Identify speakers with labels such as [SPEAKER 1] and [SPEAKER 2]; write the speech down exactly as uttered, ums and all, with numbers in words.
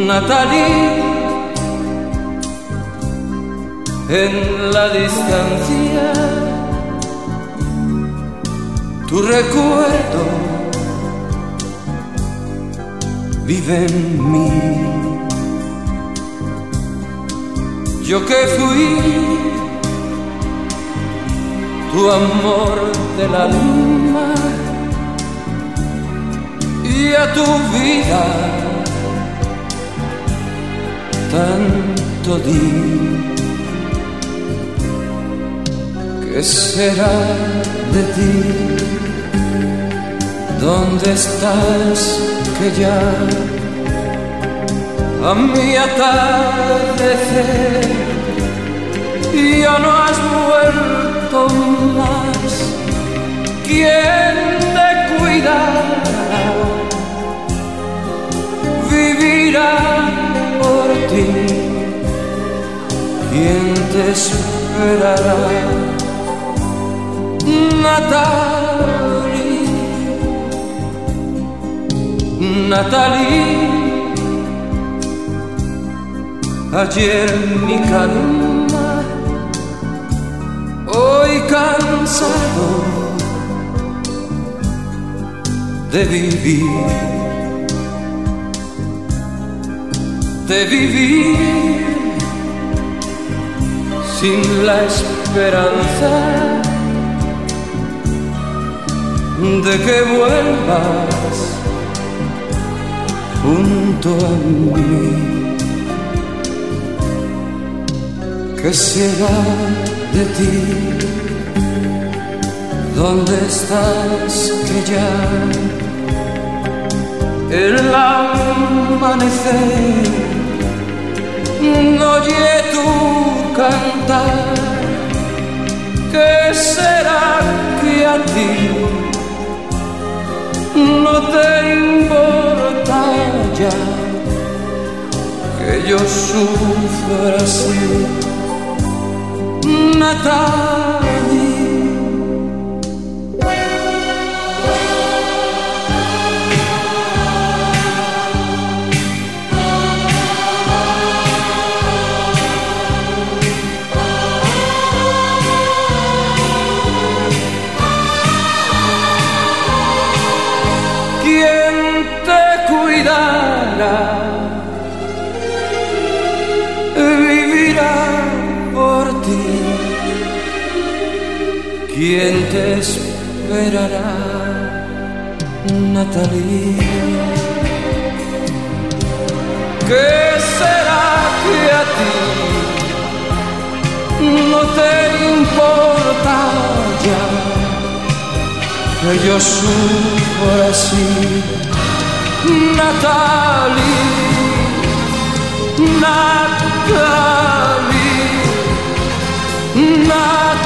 [SPEAKER 1] Natalie, en la distancia, tu recuerdo vive en mí. Yo que fui tu amor del alma y a tu vida tanto di. ¿Qué será de ti? ¿Dónde estás que ya a mi atardecer ya no has vuelto más? ¿Quién te cuidará? Vivirá por ti. ¿Quién te esperará? Natalie, Natalie, ayer mi calma, hoy cansado de vivir, de vivir sin la esperanza de que vuelvas junto a mí. ¿Qué será de ti? ¿Dónde estás que ya el amanecer no oye tu cantar? ¿Qué será que a ti no te importa ya que yo sufra así? Natalie, ¿quién te cuidará? Vivirá por ti. ¿Quién te esperará? Natalie. ¿Qué será que a ti no te importa ya que yo sufro así? Natalie, Natalie, Natalie.